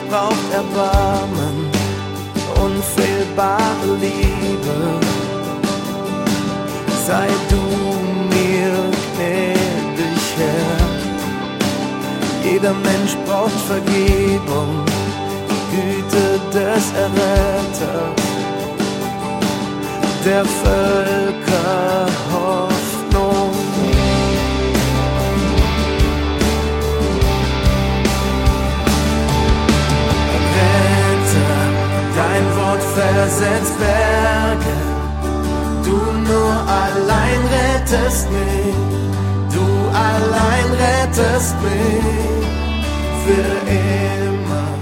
braucht Erbarmen, unfehlbare Liebe. Sei du mir gnädig, Herr. Jeder Mensch braucht Vergebung, die Güte des Erretters, der Völker Hoffnung. Retter, dein Wort versetzt Berge, du nur allein rettest mich, du allein rettest mich für immer.